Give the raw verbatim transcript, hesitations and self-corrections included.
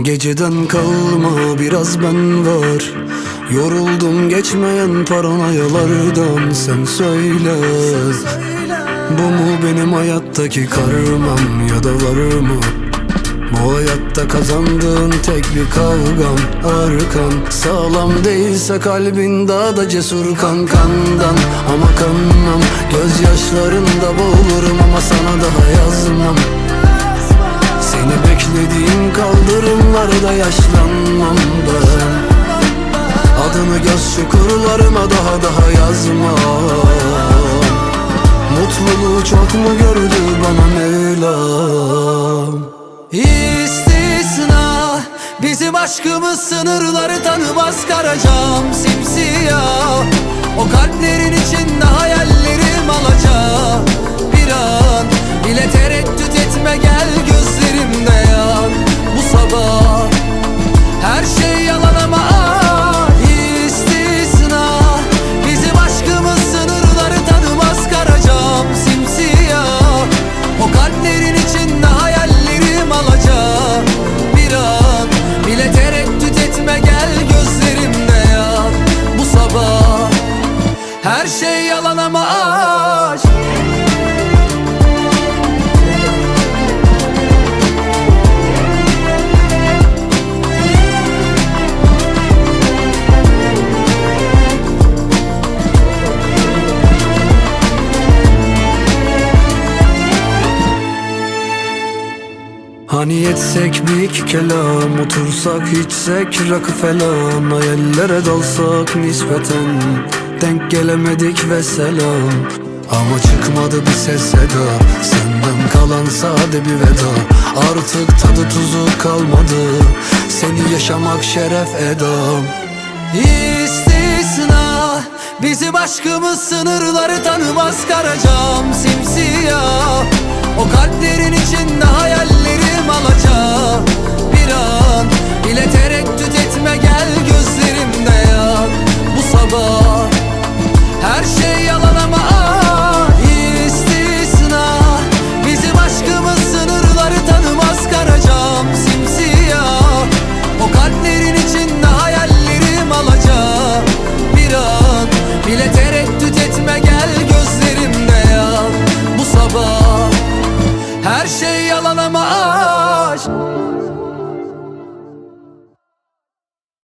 Geceden kalma biraz ben var. Yoruldum geçmeyen paranoyalardan. Sen söyle, bu mu benim hayattaki karmam, ya da var mı bu hayatta kazandığın tek bir kavgam? Arkan sağlam değilse kalbin daha da cesur kan kandan. Ama kanmam, gözyaşlarında boğulurum ama sana daha yazmam. Seni beklediğim kaldırımlarda yaşlanmam ben. Adını göz çukurlarıma daha daha yazmam. Mutluluğu çok mu gördü bana Mevlam? İstisna, bizim aşkımız sınırları tanımaz. Karacam simsiyah, o kalplerin içinde hayallerim alacak. Bir an bile tereddüt etme, gel gözlerimde yan. Bu sabah her şey yalan ama istisna, bizim aşkımız sınırları tanımaz. Karacam simsiyah, o kalplerin içinde hayallerim alacak. Bir an bile tereddüt etme, gel gözlerimde yan. Bu sabah her şey yalan ama aşk. Hani yetsek bir iki kelam, otursak içsek rakı falan, hayallere dalsak nispeten denk gelemedik ve selam. Ama çıkmadı bir ses seda, senden kalan sade bir veda. Artık tadı tuzu kalmadı, seni yaşamak şeref edam. İstisna, bizim aşkımız sınırları tanımaz. Karacam simsiyah, o kalplerin içinde hayallerim alacak. Bir an bile tereddüt etme, gel gözlerimde yan. Bu sabah her şey yalan ama istisna, bizim aşkımız sınırları tanımaz. Karacam simsiyah, o kalplerin içinde hayallerim alacak. Bir an bile tereddüt etme, gel gözlerimde yan. Bu sabah her şey yalan ama